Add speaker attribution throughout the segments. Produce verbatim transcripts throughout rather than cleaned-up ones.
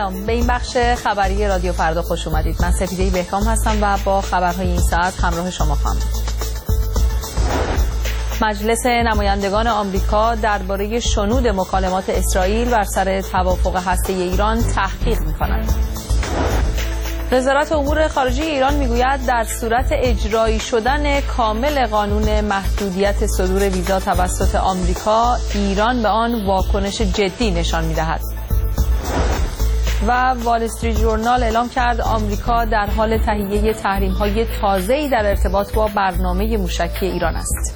Speaker 1: سلام، به این بخش خبری رادیو فردا خوش اومدید. من سپیده بهکام هستم و با خبرهای این ساعت همراه شما خواهم. مجلس نمایندگان آمریکا درباره شنود مکالمات اسرائیل بر سر توافق هسته‌ای ایران تحقیق می‌کند. وزارت امور خارجه ایران میگوید در صورت اجرایی شدن کامل قانون محدودیت صدور ویزا توسط آمریکا، ایران به آن واکنش جدی نشان می‌دهد. و وال استریت ژورنال اعلام کرد آمریکا در حال تهیه تحریم‌های تازه‌ای در ارتباط با برنامه موشکی ایران است.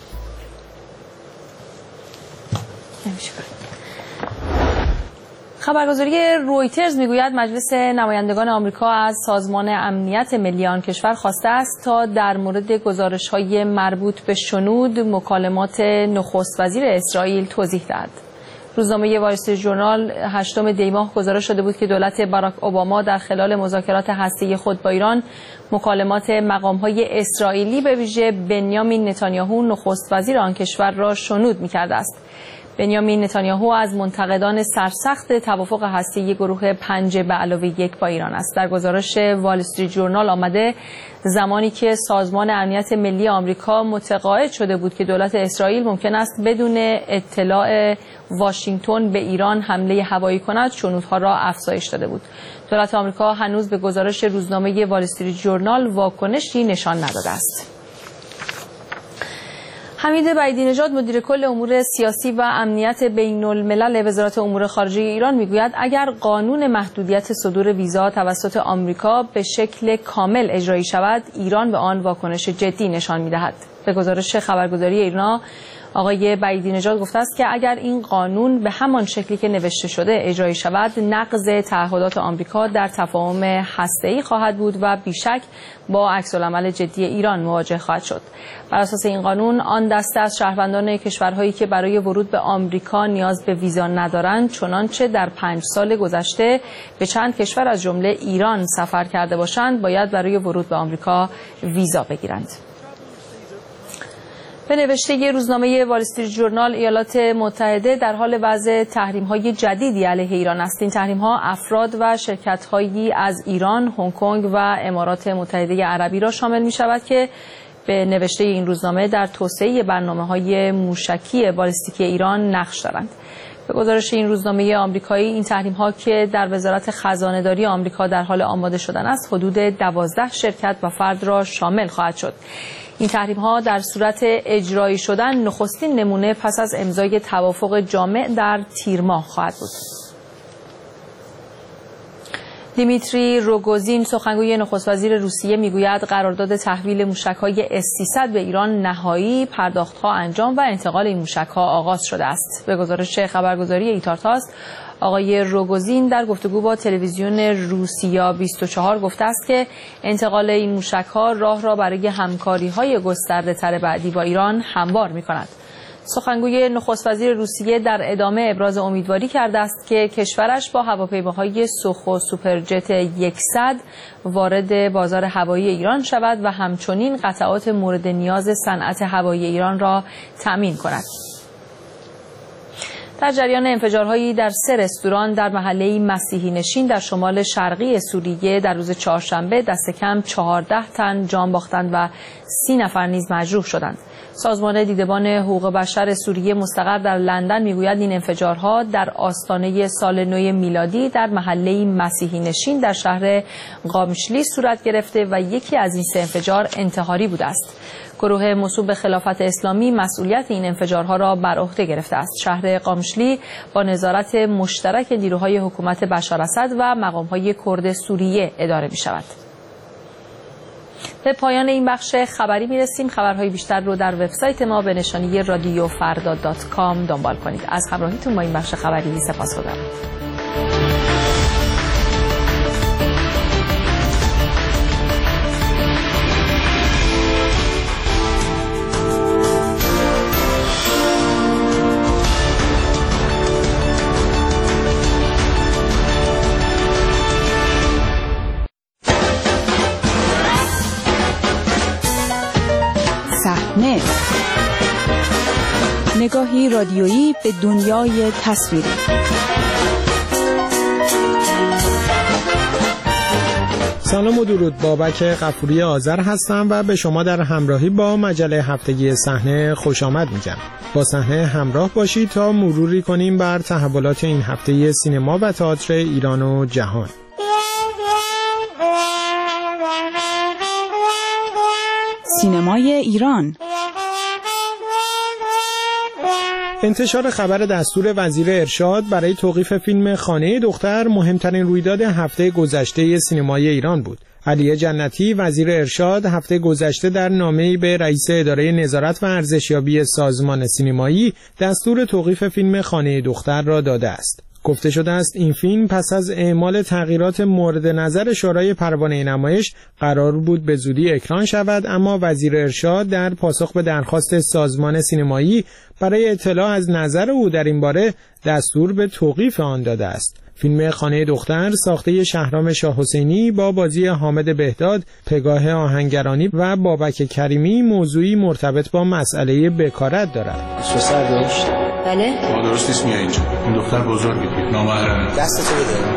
Speaker 1: خبرگزاری رویترز میگوید مجلس نمایندگان آمریکا از سازمان امنیت ملی آن کشور خواسته است تا در مورد گزارش‌های مربوط به شنود مکالمات نخست وزیر اسرائیل توضیح دهد. روزنامه وال استریت ژورنال هشتم دی ماه گزارش شده بود که دولت باراک اوباما در خلال مذاکرات هسته‌ای خود با ایران مکالمات مقام‌های اسرائیلی به ویژه بنیامین نتانیاهو نخست وزیر آن کشور را شنود می‌کرده است. بنیامین نتانیاهو از منتقدان سرسخت توافق هسته‌ای گروه پنج به علاوه یک با ایران است. در گزارش وال استریت ژورنال آمده زمانی که سازمان امنیت ملی آمریکا متقاعد شده بود که دولت اسرائیل ممکن است بدون اطلاع واشنگتن به ایران حمله هوایی کند، شنودها را افزایش داده بود. دولت آمریکا هنوز به گزارش روزنامه وال استریت ژورنال واکنشی نشان نداده است. حمید بعیدی نژاد مدیر کل امور سیاسی و امنیت بین الملل وزارت امور خارجه ایران میگوید اگر قانون محدودیت صدور ویزا توسط آمریکا به شکل کامل اجرایی شود، ایران به آن واکنش جدی نشان میدهد. به گزارش خبرگزاری ایرنا آقای بعیدی نژاد گفته است که اگر این قانون به همان شکلی که نوشته شده اجرایی شود، نقض تعهدات آمریکا در تفاهم هسته‌ای خواهد بود و بیشک با عکس‌العمل جدی ایران مواجه خواهد شد. بر اساس این قانون، آن دسته از شهروندان کشورهایی که برای ورود به آمریکا نیاز به ویزا ندارند، چنانچه در پنج سال گذشته به چند کشور از جمله ایران سفر کرده باشند، باید برای ورود به آمریکا ویزا بگیرند. به نوشته روزنامه وال استریت ژورنال، ایالات متحده در حال وضع تحریم‌های جدیدی علیه ایران است. این تحریم‌ها افراد و شرکت‌هایی از ایران، هنگ کنگ و امارات متحده عربی را شامل می‌شود که به نوشته این روزنامه در توسعه برنامه‌های موشکی بالستیکی ایران نقش دارند. به گزارش این روزنامه آمریکایی، این تحریم‌ها که در وزارت خزانه‌داری آمریکا در حال آماده شدن است، حدود دوازده شرکت و فرد را شامل خواهد شد. این تحریم‌ها در صورت اجرایی شدن نخستین نمونه پس از امضای توافق جامع در تیر ماه خواهد بود. دیمیتری روگوزین، سخنگوی نخست وزیر روسیه، میگوید قرارداد تحویل موشک‌های اس سیصد به ایران نهایی، پرداخت‌ها انجام و انتقال این موشک‌ها آغاز شده است. به گزارش خبرگزاری ایتارتاس، آقای روگوزین در گفتگو با تلویزیون روسیا بیست و چهار گفته است که انتقال این موشک‌ها راه را برای همکاری‌های گسترده‌تر بعدی با ایران هموار می‌کند. سخنگوی نخست وزیر روسیه در ادامه ابراز امیدواری کرده است که کشورش با هواپیماهای سوخو سوپرجت صد وارد بازار هوایی ایران شود و همچنین قطعات مورد نیاز صنعت هوایی ایران را تأمین کند. در جریان انفجارهایی در سه رستوران در محله مسیحی نشین در شمال شرقی سوریه در روز چهارشنبه دست کم چهارده تن جان باختند و سی نفر نیز مجروح شدند. سازمان دیدبان حقوق بشر سوریه مستقر در لندن میگوید این انفجارها در آستانه سال نو میلادی در محله مسیحی نشین در شهر قامشلی صورت گرفته و یکی از این سه انفجار انتحاری بوده است. گروه موسوم به خلافت اسلامی مسئولیت این انفجارها را بر عهده گرفته است. شهر قامشلی با نظارت مشترک نیروهای حکومت بشار اسد و مقام‌های کرد سوریه اداره می‌شود. به پایان این بخش خبری می‌رسیم. خبرهای بیشتر رو در وبسایت ما به نشانی رادیو فردا دات کام دنبال کنید. از همراهیتون با این بخش خبری سپاسگزارم.
Speaker 2: نگاهی رادیویی به دنیای تصویری. سلام و درود، بابک غفوری آذر هستم و به شما در همراهی با مجله هفتگی صحنه خوش آمد میگم. با صحنه همراه باشید تا مروری کنیم بر تحولات این هفته سینما و تئاتر ایران و جهان.
Speaker 3: سینمای ایران.
Speaker 2: انتشار خبر دستور وزیر ارشاد برای توقیف فیلم خانه دختر مهمترین رویداد هفته گذشته سینمای ایران بود. علی جنتی وزیر ارشاد هفته گذشته در نامه‌ای به رئیس اداره نظارت و ارزشیابی سازمان سینمایی دستور توقیف فیلم خانه دختر را داده است. گفته شده است این فیلم پس از اعمال تغییرات مورد نظر شورای پروانه نمایش قرار بود به زودی اکران شود، اما وزیر ارشاد در پاسخ به درخواست سازمان سینمایی برای اطلاع از نظر او در این باره دستور به توقیف آن داده است. فیلم خانه دختر ساخته شهرام شاه حسینی با بازی حامد بهداد، پگاه آهنگرانی و بابک کریمی موضوعی مرتبط با مسئله بکارت دارد.
Speaker 4: سر داشت؟
Speaker 5: بله؟
Speaker 6: ما درست نیست میای اینجا. این دختر بزرگی بود. نامحرمه.
Speaker 4: دستتو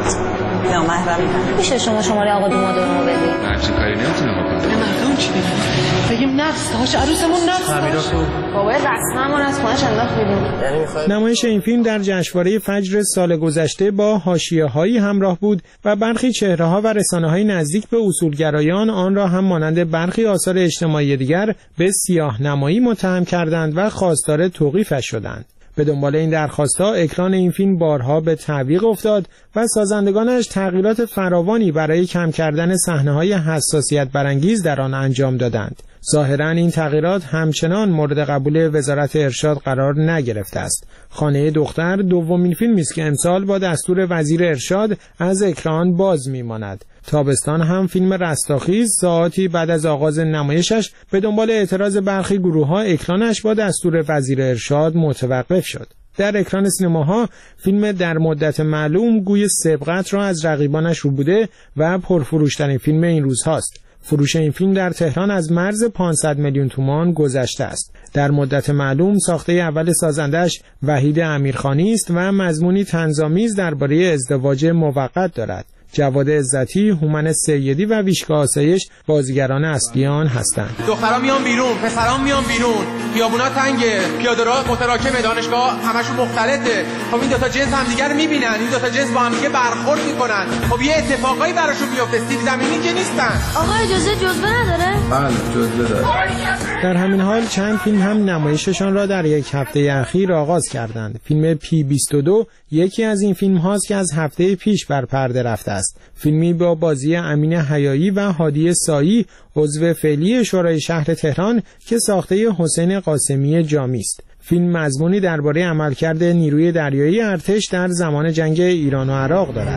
Speaker 4: بده.
Speaker 5: نامحرمه. میشه شما شماره آقا دومادورمو بدید؟
Speaker 6: همچین کاری نمیتونه بکنه.
Speaker 5: مردم چی بگیم؟ بگیم نقص هاش عروسمون نقص.
Speaker 6: تعمیرا خوب.
Speaker 5: بابا رسممون از خونش انداخت بیرون.
Speaker 2: نمایش این فیلم در جشنواره فجر سال گذشته با حاشیه‌هایی همراه بود و برخی چهره‌ها و رسانه‌های نزدیک به اصولگرایان آن را هم مانند برخی آثار اجتماعی دیگر به سیاه‌نمایی متهم کردند و خواستار توقیفش شدند. به دنبال این درخواست‌ها اکران این فیلم بارها به تعویق افتاد و سازندگانش تغییرات فراوانی برای کم کردن صحنه‌های حساسیت برانگیز در آن انجام دادند. ظاهراً این تغییرات همچنان مورد قبول وزارت ارشاد قرار نگرفته است. خانه دختر دومین فیلمی است که امسال با دستور وزیر ارشاد از اکران باز می‌ماند. تابستان هم فیلم رستاخیز ساعاتی بعد از آغاز نمایشش به دنبال اعتراض برخی گروه‌ها اکرانش با دستور وزیر ارشاد متوقف شد. در اکران سینماها فیلم در مدت معلوم گوی سبقت را از رقیبانش ربوده و پرفروشترین فیلم این روزهاست. فروش این فیلم در تهران از مرز پانصد میلیون تومان گذشته است. در مدت معلوم ساخته اول سازندش وحید امیرخانی است و مضمونی طنزآمیز درباره ازدواج موقت دارد. جواد عزتی، هومن سیدی و ویشکا آسایش بازیگران اصلی آن هستند.
Speaker 7: دخترها میان بیرون، پسرام میان بیرون، خیابونا تنگه، پیاده‌راه متراکمه، دانشگاه همشون مختلطه. خب این دو تا جنس همدیگه رو میبینن، این دو تا جنس با هم دیگه برخورد میکنن. خب یه اتفاقایی براشون میفته، سیب زمینی که نیستن.
Speaker 5: آقا اجازه جزوه نداره؟
Speaker 6: بله، جزوه داره.
Speaker 2: در همین حال چند فیلم هم نمایششان را در یک هفته اخیر آغاز کردند. فیلم پی بیست و دو یکی از این فیلم هاست که از هفته پیش بر پرده رفته است. فیلمی با بازی امین حیایی و هادی سایی عضو فعلی شورای شهر تهران که ساخته حسین قاسمی جامی است. فیلم مضمونی درباره عملکرد نیروی دریایی ارتش در زمان جنگ ایران و عراق دارد.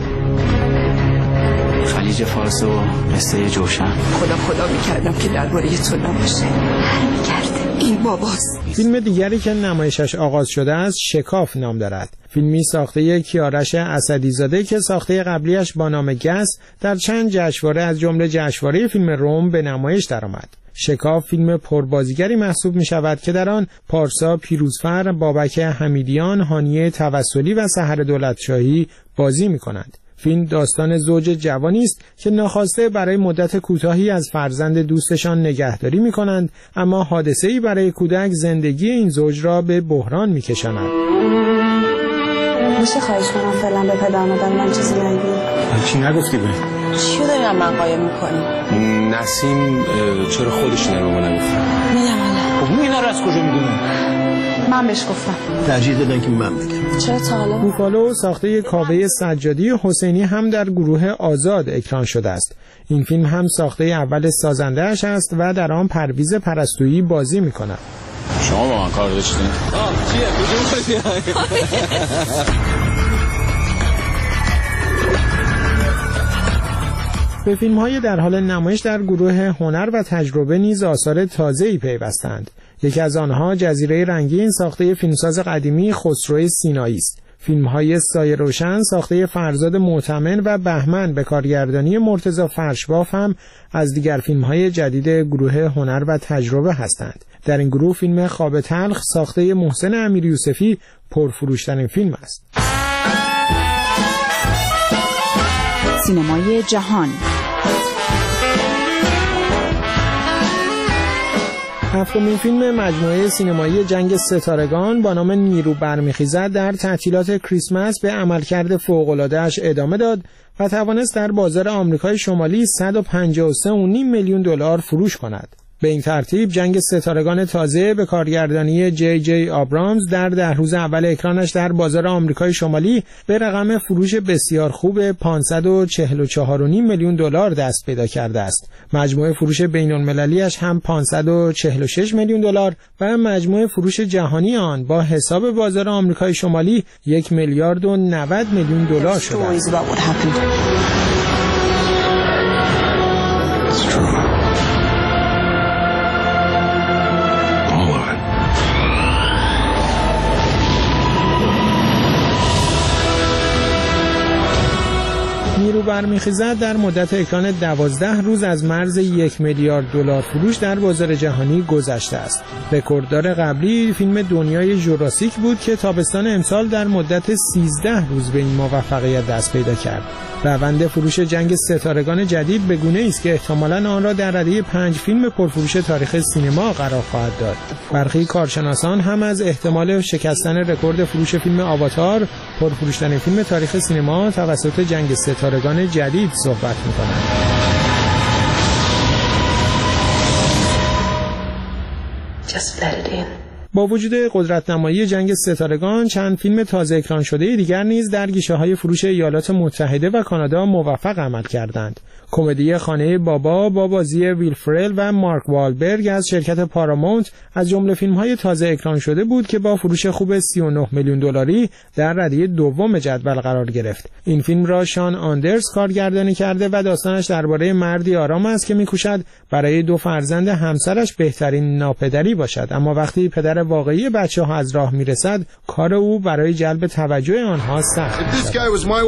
Speaker 4: خلیج فارس و قصه جوشن.
Speaker 8: خدا خدا میکردم که درباره تو نباشه. هر میکرده این باباست.
Speaker 2: فیلم دیگری که نمایشش آغاز شده است شکاف نام دارد. فیلمی ساخته کیارش اسدیزاده که ساخته قبلیش با نام گس در چند جشنواره از جمله جشنواره فیلم روم به نمایش درآمد. شکاف فیلم پربازیگری محسوب می شود که در آن پارسا پیروزفر، بابک حمیدیان، هانیه توسلی و سحر دولتشاهی بازی می کنند. فیلم داستان زوج جوانی است که ناخواسته برای مدت کوتاهی از فرزند دوستشان نگهداری می کنند، اما حادثه‌ای برای کودک زندگی این زوج را به بحران می کشاند.
Speaker 9: میشه خواهش کنم فعلا به پدر مادر من چیزی نگی؟
Speaker 6: چی نگفتی به؟
Speaker 9: چیو داری هم من قایم میکنی؟
Speaker 6: نسیم چرا خودش اینا رو به ما نگفت؟
Speaker 9: میگم حالا.
Speaker 6: خب اینا رو از کجا میدونه؟
Speaker 9: من بهش گفتم.
Speaker 6: ترجیح دادن که من بگم.
Speaker 9: چرا تا حالا؟
Speaker 2: بوفالو ساخته کاوه سجادی حسینی هم در گروه آزاد اکران شده است. این فیلم هم ساخته اول سازنده‌اش است و در آن پرویز پرستویی بازی می‌کند.
Speaker 6: شما با من کار داشتین؟ آه چیه؟ کجا
Speaker 2: به فیلم‌های در حال نمایش در گروه هنر و تجربه نیز آثار تازه‌ای پیوستند. یکی از آنها جزیره رنگین ساخته فیلمساز قدیمی خسرو سینایی است. فیلم‌های سایه روشن ساخته فرزاد معتمن و بهمن به کارگردانی مرتضی فرشباف هم از دیگر فیلم‌های جدید گروه هنر و تجربه هستند. در این گروه فیلم خواب تلخ ساخته محسن امیریوسفی پرفروشترین فیلم است.
Speaker 3: سینمای جهان.
Speaker 2: هفتمین فیلم مجموعه سینمایی جنگ ستارگان با نام نیرو برمیخیزد در تعطیلات کریسمس به عملکرد فوق‌العاده‌اش ادامه داد و توانست در بازار آمریکای شمالی صد و پنجاه و سه و نیم میلیون دلار فروش کند. به این ترتیب جنگ ستارگان تازه به کارگردانی جی جی آبرامز در ده روز اول اکرانش در بازار آمریکای شمالی به رقم فروش بسیار خوب پانصد و چهل و چهار و نیم میلیون دلار دست پیدا کرده است. مجموع فروش بین‌المللی‌اش هم پانصد و چهل و شش میلیون دلار و مجموع فروش جهانی آن با حساب بازار آمریکای شمالی یک میلیارد و نود میلیون دلار شده است. نیرو برمیخیزد در مدت اکران دوازده روز از مرز یک میلیارد دلار فروش در بازار جهانی گذشته است. رکورددار قبلی فیلم دنیای ژوراسیک بود که تابستان امسال در مدت سیزده روز به این موفقیت دست پیدا کرد. روند فروش جنگ ستارگان جدید به گونه‌ای است که احتمالاً آن را در رده پنج فیلم پرفروش تاریخ سینما قرار خواهد داد. برخی کارشناسان هم از احتمال شکستن رکورد فروش فیلم آواتار، پرفروش‌ترین فیلم تاریخ سینما توسط جنگ ستارگان جدید صحبت می‌کنند.
Speaker 8: Just let it in.
Speaker 2: با وجود قدرت‌نمایی جنگ ستارگان، چند فیلم تازه اکران شده دیگر نیز در گیشه‌های فروش ایالات متحده و کانادا موفق عمل کردند. کمدی خانه بابا با بازی ویل فرل و مارک والبرگ از شرکت پارامونت از جمله فیلم‌های تازه اکران شده بود که با فروش خوب سی و نه میلیون دلاری در رده دوم جدول قرار گرفت. این فیلم را شان آندرز کارگردانی کرده و داستانش درباره مردی آرام است که می‌کوشد برای دو فرزند همسرش بهترین ناپدری باشد، اما وقتی پدر واقعی بچه‌ها از راه میرسد، کار او برای جلب توجه آنها سخت می‌شود.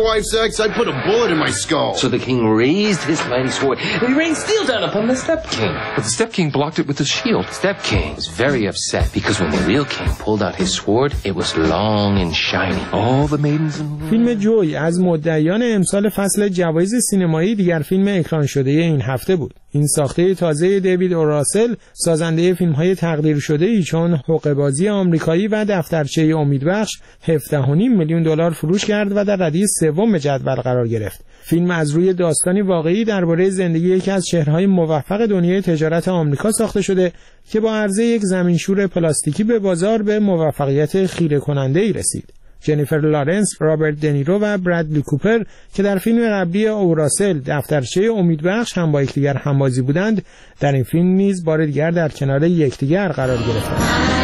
Speaker 10: His mighty sword. He rained steel down upon the Step King. But the Step King blocked it with his shield. Step King was very upset because when the real king pulled out his sword, it was long and shiny. All the maidens in the
Speaker 2: فیلم جوی از مدعیان امسال فصل جوایز سینمایی دیگر فیلم اکران شده این هفته بود. این ساخته تازه دیوید اوراسل، سازنده فیلم‌های تقدیر شده‌ای چون حقه‌بازی آمریکایی و دفترچه امیدبخش، هفده و نیم میلیون دلار فروش کرد و در رده سوم جدول قرار گرفت. فیلم از روی داستانی واقعی درباره زندگی یکی از چهره‌های موفق دنیای تجارت آمریکا ساخته شده که با عرضه یک زمینشور پلاستیکی به بازار به موفقیت خیره کننده‌ای رسید. جنیفر لارنس، رابرت دنیرو و برادلی کوپر که در فیلم قبلی اوراسل دفترچه امیدبخش هم با یکدیگر همبازی بودند، در این فیلم نیز بار دیگر در کنار یکدیگر قرار گرفتند.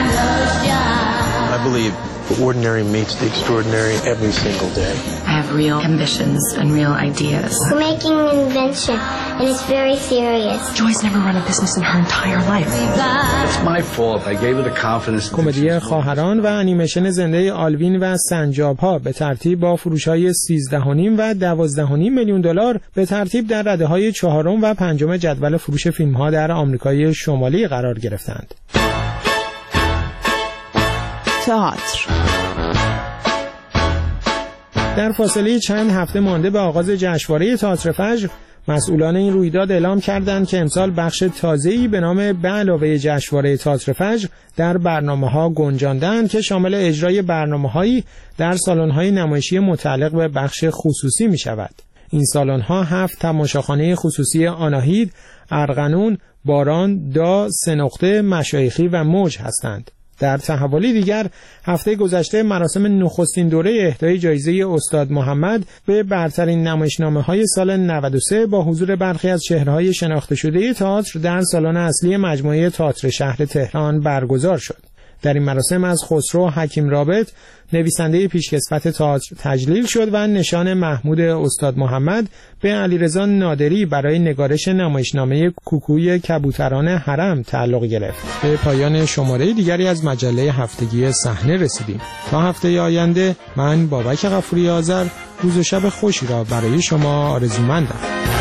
Speaker 11: I believe the ordinary meets the extraordinary every single day.
Speaker 8: I have real ambitions and real ideas.
Speaker 12: We're making an invention and it's very serious.
Speaker 8: Joy's never run a business in her entire life.
Speaker 11: It's my fault. I gave her the confidence.
Speaker 2: کمدی خواهران و انیمیشن زنده آلوین و سنجاب ها به ترتیب با فروش‌های سیزده و نیم و دوازده و نیم میلیون دلار به ترتیب در رده‌های چهارم و پنجم جدول فروش فیلم‌ها در آمریکای شمالی قرار گرفتند.
Speaker 3: تئاتر.
Speaker 2: در فاصله چند هفته مانده به آغاز جشنواره تئاتر فجر، مسئولان این رویداد اعلام کردند که امسال بخش تازه‌ای به نام به علاوه جشنواره تئاتر فجر در برنامه‌ها گنجاندند که شامل اجرای برنامه‌هایی در سالن‌های نمایشی متعلق به بخش خصوصی می‌شود. این سالن‌ها هفت تماشاخانه خصوصی آناهید، ارغنون، باران، دا، سه نقطه، مشایخی و موج هستند. در تحولی دیگر، هفته گذشته مراسم نخستین دوره اهدای جایزه استاد محمد به برترین نمایشنامه‌های سال نود و سه با حضور برخی از چهره‌های شناخته شده تئاتر در سالن اصلی مجموعه تئاتر شهر تهران برگزار شد. در این مراسم از خسرو حکیم رابط، نویسنده پیشکسوت تئاتر، تجلیل شد و نشان محمود استاد محمد به علیرضا نادری برای نگارش نمایشنامه کوکوی کبوتران حرم تعلق گرفت. به پایان شماره دیگری از مجله هفتگی صحنه رسیدیم. تا هفته آینده من بابک غفوری آذر روز و شب خوشی را برای شما آرزومندم.